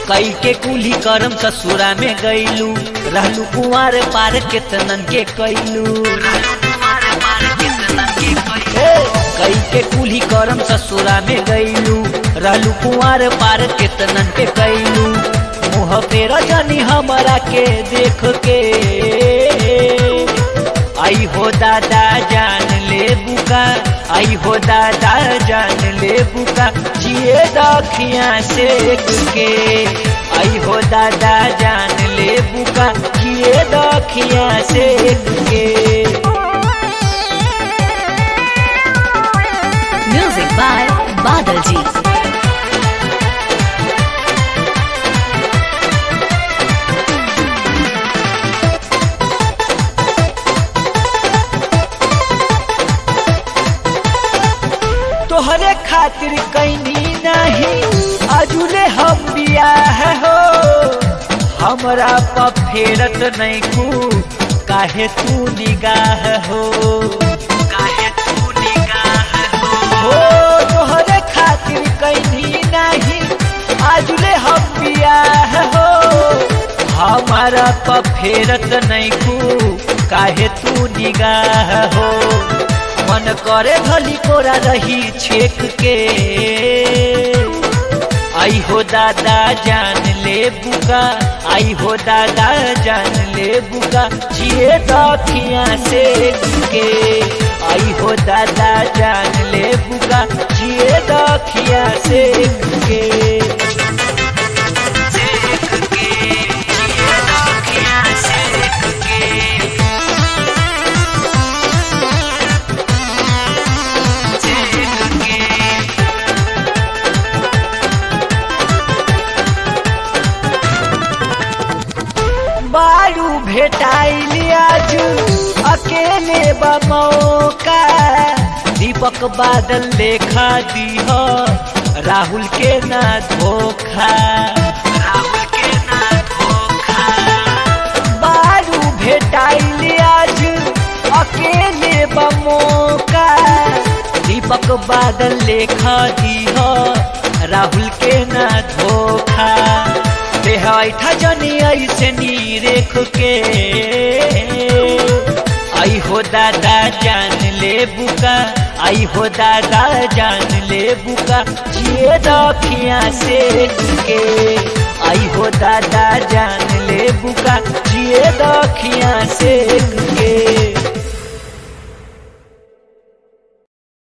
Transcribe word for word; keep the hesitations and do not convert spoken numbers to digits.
कई के कुली करम ससुरा में गईलू, रहलू कुंवर पार केतनन के कैलू। कई के कुली करम ससुरा में गईलू, रहलू कुंवर पार केतनन के कैलू। मुँह पे रजनी हमरा के देख के, आई हो दादा जान ले बुका, आई हो दादा जान ले बुका, जिए दखिया से के। आई हो दादा जान ले बुका, जिए दखिया से के। म्यूजिक बाय बादल जी। तोहरे खातिर कैनी नहीं अजुले हम बियाह हो, हमरा पर फेरत नहीं खू काहे तू निगाह हो, काहे तू निगाह हो। हो तोहरे खातिर कैनी नहीं अजुले हम बियाह हो, हमारा पर फेरत नहीं खू काहे तू निगाह हो। मन करे भली कोरा रही छेक के, आई हो दादा जान ले बुका, आई हो दादा जान ले बुका, जिए दखिया से के। आई हो दादा जान ले बुका, जिए दखिया से के। बारू भेटाइली आजू अकेले बमौका, दीपक बादल लेखा दीह राहुल के ना धोखा, राहुल के ना धोखा। बारू भेटाइली आजू अकेले बमौका, दीपक बादल लेखा दीह राहुल के ना धोखा। देहाइठा जनी ऐसे नी रेख के, आई हो दादा जान ले बुका, आई हो दादा जान ले बुका, जिए दखिया से के। आई हो दादा जान ले बुका, जिए दखिया से